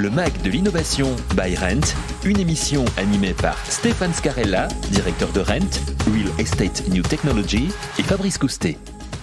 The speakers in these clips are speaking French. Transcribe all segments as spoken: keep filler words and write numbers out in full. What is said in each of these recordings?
Le Mac de l'innovation by Rent, une émission animée par Stéphane Scarella, directeur de Rent, Real Estate New Technology, et Fabrice Coustet.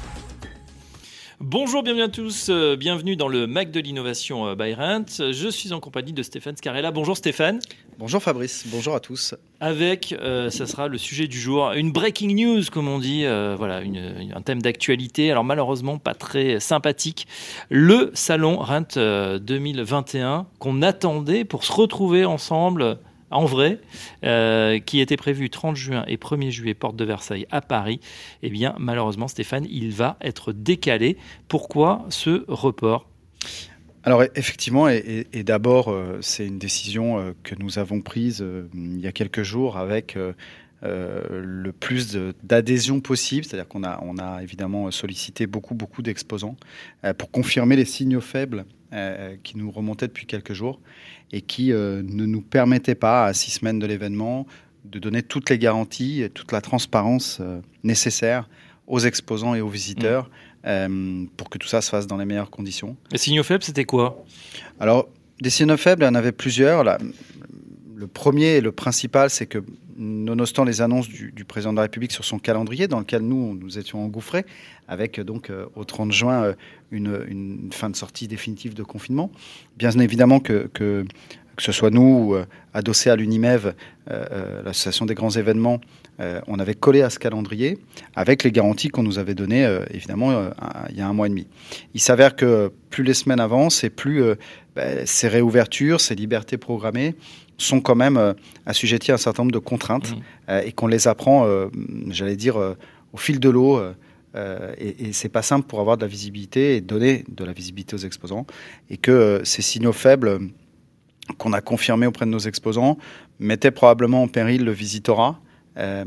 Bonjour, bienvenue à tous, euh, bienvenue dans le Mac de l'innovation euh, by Rent. Je suis en compagnie de Stéphane Scarella. Bonjour Stéphane. Bonjour Fabrice, bonjour à tous. Avec, euh, ça sera le sujet du jour, une breaking news comme on dit, euh, voilà, une, une, un thème d'actualité, alors malheureusement pas très sympathique. Le salon Rent euh, deux mille vingt et un qu'on attendait pour se retrouver ensemble en vrai, euh, qui était prévu trente juin et premier juillet, porte de Versailles à Paris, eh bien malheureusement Stéphane, il va être décalé. Pourquoi ce report ? Alors effectivement, et, et, et d'abord, euh, c'est une décision euh, que nous avons prise euh, il y a quelques jours avec euh, euh, le plus de, d'adhésion possible, c'est-à-dire qu'on a, on a évidemment sollicité beaucoup, beaucoup d'exposants euh, pour confirmer les signaux faibles euh, qui nous remontaient depuis quelques jours et qui euh, ne nous permettaient pas, à six semaines de l'événement, de donner toutes les garanties et toute la transparence euh, nécessaire aux exposants et aux visiteurs. Mmh. Euh, pour que tout ça se fasse dans les meilleures conditions. Les signaux faibles, c'était quoi ? Alors, des signaux faibles, il y en avait plusieurs. Là, le premier et le principal, c'est que, nonobstant les annonces du, du président de la République sur son calendrier, dans lequel nous, nous étions engouffrés, avec donc euh, au trente juin euh, une, une fin de sortie définitive de confinement, bien évidemment que, que, que ce soit nous, euh, adossés à l'Unimev, euh, euh, l'association des grands événements, Euh, on avait collé à ce calendrier avec les garanties qu'on nous avait données, euh, évidemment, euh, il y a un mois et demi. Il s'avère que plus les semaines avancent et plus euh, bah, ces réouvertures, ces libertés programmées sont quand même euh, assujetties à un certain nombre de contraintes mmh. euh, et qu'on les apprend, euh, j'allais dire, euh, au fil de l'eau. Euh, et, et c'est pas simple pour avoir de la visibilité et donner de la visibilité aux exposants. Et que euh, ces signaux faibles qu'on a confirmés auprès de nos exposants mettaient probablement en péril le visitorat. Euh,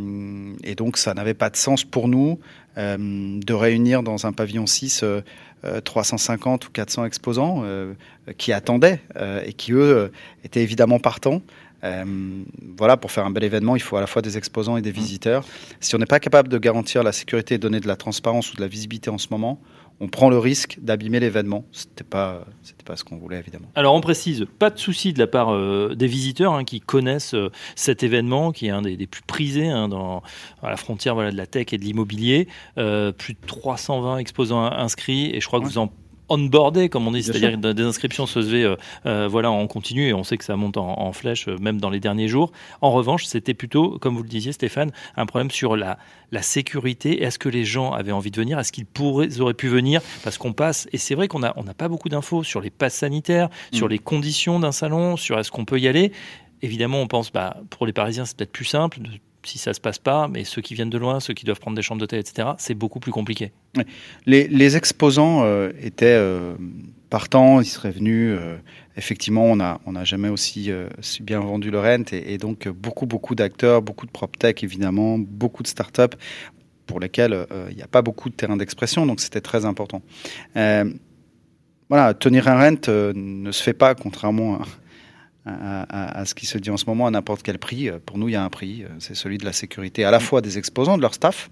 et donc, ça n'avait pas de sens pour nous euh, de réunir dans un pavillon six euh, euh, trois cent cinquante ou quatre cents exposants euh, qui attendaient euh, et qui, eux, euh, étaient évidemment partants. Euh, voilà, pour faire un bel événement, il faut à la fois des exposants et des visiteurs. Si on n'est pas capable de garantir la sécurité et de donner de la transparence ou de la visibilité en ce moment, on prend le risque d'abîmer l'événement. C'était pas, c'était pas ce qu'on voulait, évidemment. Alors, on précise, pas de souci de la part euh, des visiteurs hein, qui connaissent euh, cet événement, qui est un des, des plus prisés hein, dans, à la frontière voilà, de la tech et de l'immobilier. Euh, plus de trois cent vingt exposants inscrits, et je crois que ouais. vous en onboardé, comme on dit, Bien c'est-à-dire sûr. Des inscriptions se faisaient euh, euh, voilà, en continu, et on sait que ça monte en, en flèche, euh, même dans les derniers jours. En revanche, c'était plutôt, comme vous le disiez, Stéphane, un problème sur la, la sécurité. Est-ce que les gens avaient envie de venir ? Est-ce qu'ils pourraient, ils auraient pu venir ? Parce qu'on passe, et c'est vrai qu'on n'a on n'a pas beaucoup d'infos sur les passes sanitaires, mmh. sur les conditions d'un salon, sur est-ce qu'on peut y aller. Évidemment, on pense, bah, pour les Parisiens, c'est peut-être plus simple, de, si ça ne se passe pas, mais ceux qui viennent de loin, ceux qui doivent prendre des chambres d'hôtel, et cetera, c'est beaucoup plus compliqué. Les, les exposants euh, étaient euh, partants, ils seraient venus. Euh, effectivement, on n'a on a jamais aussi euh, bien vendu le Rent, et, et donc beaucoup, beaucoup d'acteurs, beaucoup de PropTech, évidemment, beaucoup de startups pour lesquels euh, il n'y a pas beaucoup de terrain d'expression, donc c'était très important. Euh, voilà, tenir un Rent euh, ne se fait pas, contrairement à... À, à, à ce qui se dit en ce moment à n'importe quel prix. Pour nous, il y a un prix, c'est celui de la sécurité, à la fois des exposants, de leur staff,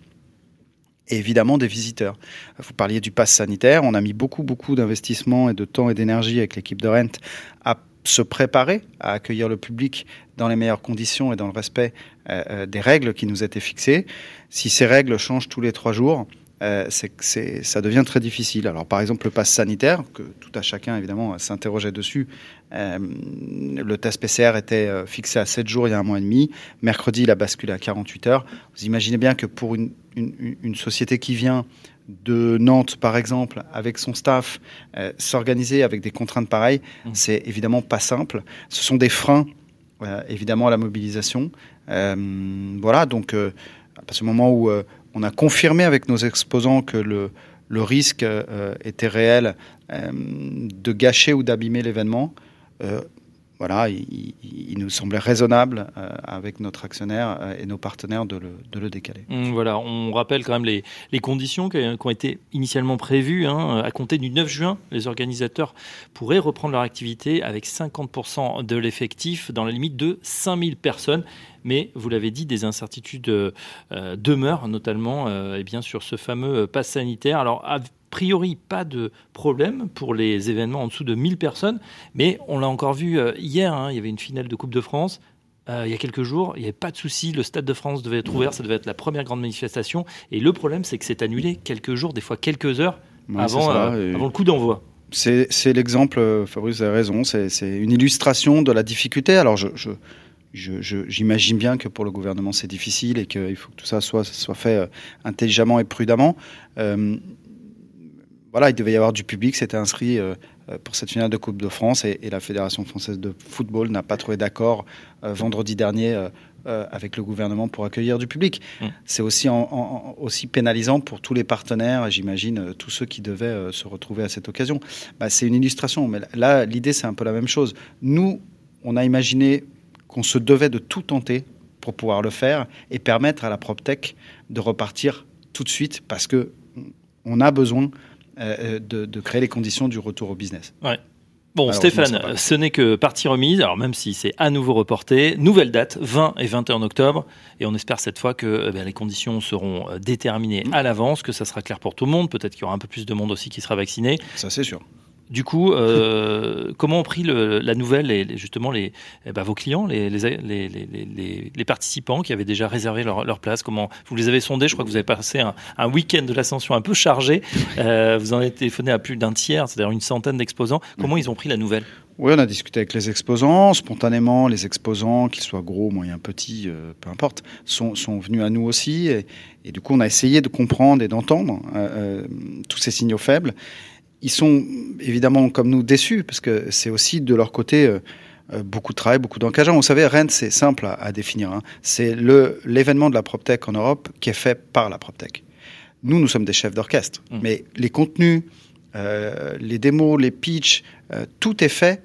et évidemment des visiteurs. Vous parliez du pass sanitaire, on a mis beaucoup, beaucoup d'investissements et de temps et d'énergie avec l'équipe de Rent à se préparer à accueillir le public dans les meilleures conditions et dans le respect euh, des règles qui nous étaient fixées. Si ces règles changent tous les trois jours, Euh, c'est, c'est, ça devient très difficile. Alors, par exemple, le pass sanitaire, que tout à chacun, évidemment, s'interrogeait dessus. Euh, le test P C R était euh, fixé à sept jours il y a un mois et demi. Mercredi, il a basculé à quarante-huit heures. Vous imaginez bien que pour une, une, une société qui vient de Nantes, par exemple, avec son staff, euh, s'organiser avec des contraintes pareilles, mmh. c'est évidemment pas simple. Ce sont des freins, euh, évidemment, à la mobilisation. Euh, voilà, donc, euh, à partir du moment où... Euh, on a confirmé avec nos exposants que le, le risque euh, était réel euh, de gâcher ou d'abîmer l'événement. Euh, voilà, il, il nous semblait raisonnable euh, avec notre actionnaire euh, et nos partenaires de le, de le décaler. Mmh, voilà, on rappelle quand même les, les conditions qui, qui ont été initialement prévues. Hein, à compter du neuf juin, les organisateurs pourraient reprendre leur activité avec cinquante pour cent de l'effectif dans la limite de cinq mille personnes. mais vous l'avez dit, des incertitudes euh, demeurent, notamment euh, eh bien, sur ce fameux pass sanitaire. Alors, a priori, pas de problème pour les événements en dessous de mille personnes, mais on l'a encore vu euh, hier, hein, il y avait une finale de Coupe de France. Euh, il y a quelques jours, il n'y avait pas de souci, le Stade de France devait être ouvert, ça devait être la première grande manifestation, et le problème c'est que c'est annulé quelques jours, des fois quelques heures ouais, avant, euh, avant le coup d'envoi. C'est, c'est l'exemple, Fabrice a raison, c'est, c'est une illustration de la difficulté. Alors je, je, je, je, j'imagine bien que pour le gouvernement c'est difficile et qu'il faut que tout ça soit, soit fait intelligemment et prudemment. Euh, voilà, il devait y avoir du public, c'était inscrit euh, pour cette finale de Coupe de France et, et la Fédération française de football n'a pas trouvé d'accord euh, vendredi dernier euh, euh, avec le gouvernement pour accueillir du public. Mmh. C'est aussi, en, en, aussi pénalisant pour tous les partenaires, j'imagine, euh, tous ceux qui devaient euh, se retrouver à cette occasion. Bah, c'est une illustration, mais là, l'idée, c'est un peu la même chose. Nous, on a imaginé qu'on se devait de tout tenter pour pouvoir le faire et permettre à la PropTech de repartir tout de suite parce qu'on a besoin Euh, de, de créer les conditions du retour au business. Ouais. Bon, Stéphane, ce n'est que partie remise, alors même si c'est à nouveau reporté. Nouvelle date, vingt et vingt et un octobre, et on espère cette fois que eh bien, les conditions seront déterminées mmh. à l'avance, que ça sera clair pour tout le monde, peut-être qu'il y aura un peu plus de monde aussi qui sera vacciné. Ça, c'est sûr. Du coup, euh, comment ont pris le, la nouvelle et justement les, eh ben, vos clients, les, les, les, les, les participants qui avaient déjà réservé leur, leur place? Comment vous les avez sondés? Je crois que vous avez passé un, un week-end de l'Ascension un peu chargé. Euh, vous en avez téléphoné à plus d'un tiers, c'est-à-dire une centaine d'exposants. Comment ils ont pris la nouvelle? Oui, on a discuté avec les exposants. Spontanément, les exposants, qu'ils soient gros, moyens, petits, euh, peu importe, sont, sont venus à nous aussi. Et, et du coup, on a essayé de comprendre et d'entendre euh, euh, tous ces signaux faibles. Ils sont évidemment comme nous déçus parce que c'est aussi de leur côté euh, beaucoup de travail, beaucoup d'engagement. Vous savez, Rent, c'est simple à, à définir. Hein. C'est le, l'événement de la PropTech en Europe qui est fait par la PropTech. Nous, nous sommes des chefs d'orchestre, mmh. mais les contenus, euh, les démos, les pitchs, euh, tout est fait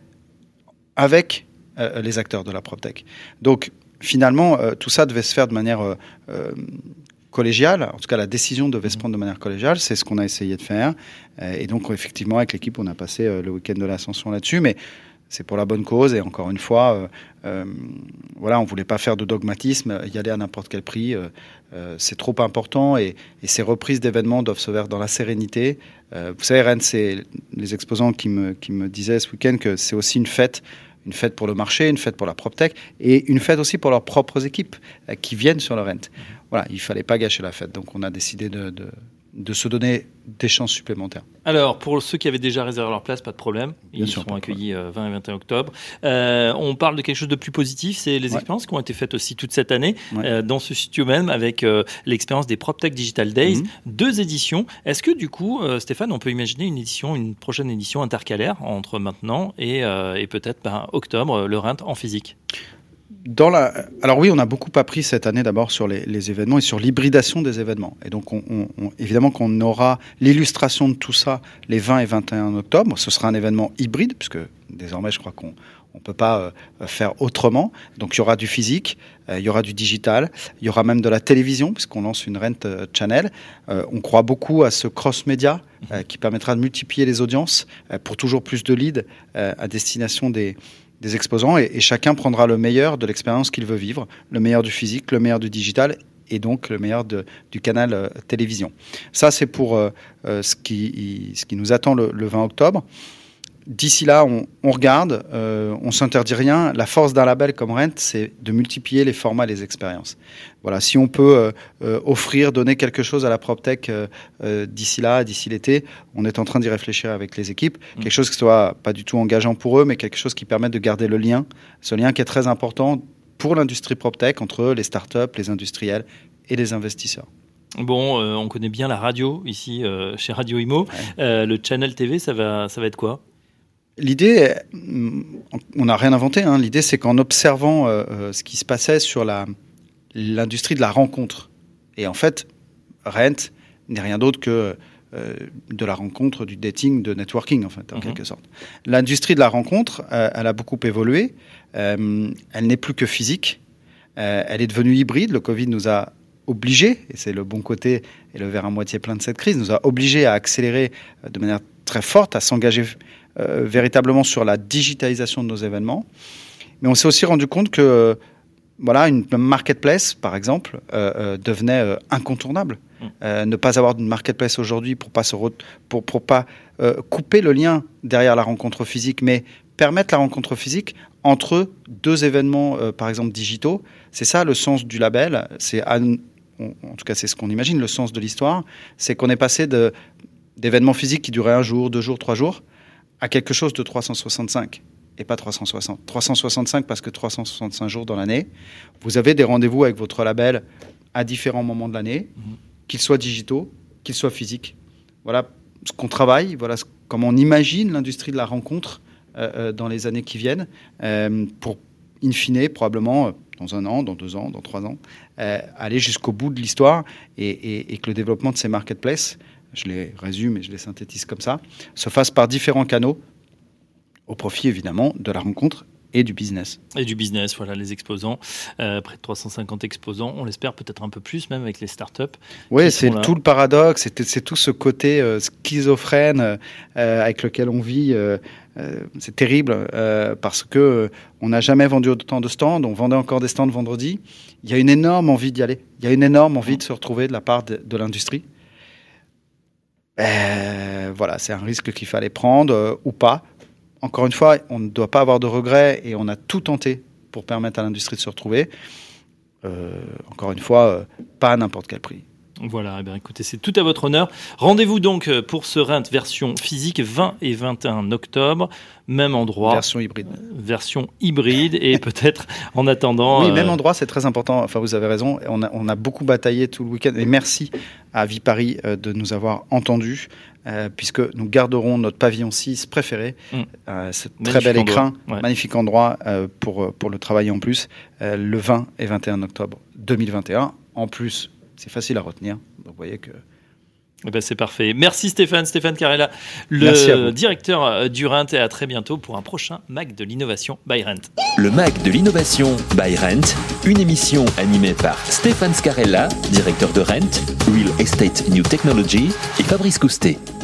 avec euh, les acteurs de la PropTech. Donc, finalement, euh, tout ça devait se faire de manière euh, euh, collégiale. En tout cas, la décision devait se prendre de manière collégiale. C'est ce qu'on a essayé de faire. Et donc, effectivement, avec l'équipe, on a passé le week-end de l'Ascension là-dessus. Mais c'est pour la bonne cause. Et encore une fois, euh, euh, voilà, on ne voulait pas faire de dogmatisme, y aller à n'importe quel prix. Euh, euh, c'est trop important. Et, et ces reprises d'événements doivent se faire dans la sérénité. Euh, vous savez, Rennes, c'est les exposants qui me, qui me disaient ce week-end que c'est aussi une fête. Une fête pour le marché, une fête pour la PropTech et une fête aussi pour leurs propres équipes euh, qui viennent sur le Rent. Voilà, il ne fallait pas gâcher la fête. Donc, on a décidé de, de, de se donner des chances supplémentaires. Alors, pour ceux qui avaient déjà réservé leur place, pas de problème. Ils Bien seront accueillis euh, vingt et vingt et un octobre. Euh, on parle de quelque chose de plus positif, c'est les ouais. expériences qui ont été faites aussi toute cette année ouais. euh, dans ce studio même avec euh, l'expérience des PropTech Digital Days. Mm-hmm. Deux éditions. Est-ce que du coup, euh, Stéphane, on peut imaginer une édition, une prochaine édition intercalaire entre maintenant et, euh, et peut-être ben, octobre, le Rent en physique? Dans la... Alors oui, on a beaucoup appris cette année d'abord sur les, les événements et sur l'hybridation des événements. Et donc, on, on, on, évidemment qu'on aura l'illustration de tout ça les vingt et vingt et un octobre. Ce sera un événement hybride, puisque désormais, je crois qu'on ne peut pas euh, faire autrement. Donc, il y aura du physique, euh, il y aura du digital, il y aura même de la télévision, puisqu'on lance une Rent euh, Channel. Euh, on croit beaucoup à ce cross-média euh, qui permettra de multiplier les audiences euh, pour toujours plus de leads euh, à destination des... des exposants et, et chacun prendra le meilleur de l'expérience qu'il veut vivre, le meilleur du physique, le meilleur du digital et donc le meilleur de, du canal euh, télévision. Ça, c'est pour euh, euh, ce, qui, ce qui nous attend le, le vingt octobre. D'ici là, on, on regarde, euh, on ne s'interdit rien. La force d'un label comme Rent, c'est de multiplier les formats, les expériences. Voilà, si on peut euh, euh, offrir, donner quelque chose à la PropTech euh, euh, d'ici là, d'ici l'été, on est en train d'y réfléchir avec les équipes. Mmh. Quelque chose qui soit pas du tout engageant pour eux, mais quelque chose qui permette de garder le lien. Ce lien qui est très important pour l'industrie PropTech entre les startups, les industriels et les investisseurs. Bon, euh, on connaît bien la radio ici euh, chez Radio Imo. Ouais. Euh, le Channel T V, ça va, ça va être quoi ? L'idée, on n'a rien inventé. Hein. L'idée, c'est qu'en observant euh, ce qui se passait sur la, l'industrie de la rencontre, et en fait, Rent n'est rien d'autre que euh, de la rencontre, du dating, de networking, en fait, en mm-hmm. quelque sorte. L'industrie de la rencontre, euh, elle a beaucoup évolué. Euh, elle n'est plus que physique. Euh, elle est devenue hybride. Le Covid nous a obligés, et c'est le bon côté et le verre à moitié plein de cette crise, nous a obligés à accélérer euh, de manière très forte, à s'engager Euh, véritablement sur la digitalisation de nos événements. Mais on s'est aussi rendu compte que voilà, une marketplace, par exemple, euh, euh, devenait euh, incontournable. Mmh. Euh, ne pas avoir de marketplace aujourd'hui pour pas se re- pour, pour pas euh, couper le lien derrière la rencontre physique, mais permettre la rencontre physique entre deux événements, euh, par exemple, digitaux. C'est ça le sens du label. C'est à, on, en tout cas, c'est ce qu'on imagine, le sens de l'histoire. C'est qu'on est passé de, d'événements physiques qui duraient un jour, deux jours, trois jours, à quelque chose de trois cent soixante-cinq. Et pas trois cent soixante. trois cent soixante-cinq parce que trois cent soixante-cinq jours dans l'année. Vous avez des rendez-vous avec votre label à différents moments de l'année, mmh. qu'ils soient digitaux, qu'ils soient physiques. Voilà ce qu'on travaille, voilà ce, comment on imagine l'industrie de la rencontre euh, dans les années qui viennent, euh, pour, in fine, probablement, dans un an, dans deux ans, dans trois ans, euh, aller jusqu'au bout de l'histoire et, et, et que le développement de ces marketplaces, je les résume et je les synthétise comme ça, se fasse par différents canaux, au profit évidemment de la rencontre et du business. Et du business, voilà, les exposants, euh, près de trois cent cinquante exposants, on l'espère peut-être un peu plus même avec les startups. Oui, c'est tout le paradoxe, c'est, c'est tout ce côté euh, schizophrène euh, avec lequel on vit. Euh, euh, c'est terrible euh, parce que euh, on n'a jamais vendu autant de stands, on vendait encore des stands vendredi. Il y a une énorme envie d'y aller, il y a une énorme envie de se retrouver de la part de, de l'industrie. Euh, voilà, c'est un risque qu'il fallait prendre euh, ou pas. Encore une fois, on ne doit pas avoir de regrets et on a tout tenté pour permettre à l'industrie de se retrouver. Euh, encore une fois, euh, pas à n'importe quel prix. Voilà, eh bien, écoutez, c'est tout à votre honneur. Rendez-vous donc pour ce Rent version physique vingt et vingt et un octobre, même endroit. Version hybride. Version hybride et peut-être en attendant... Oui, euh... même endroit, c'est très important. Enfin, vous avez raison. On a, on a beaucoup bataillé tout le week-end. Et merci à Viparis euh, de nous avoir entendus, euh, puisque nous garderons notre pavillon six préféré. Mmh. Euh, ce magnifique très bel écrin, ouais. magnifique endroit euh, pour, pour le travailler en plus, euh, le vingt et vingt et un octobre deux mille vingt et un. En plus... c'est facile à retenir, donc vous voyez que... Eh ben c'est parfait. Merci Stéphane, Stéphane Carella, le directeur du Rent, et à très bientôt pour un prochain Mac de l'innovation by Rent. Le Mac de l'innovation by Rent, une émission animée par Stéphane Scarella, directeur de Rent, Real Estate New Technology, et Fabrice Coustet.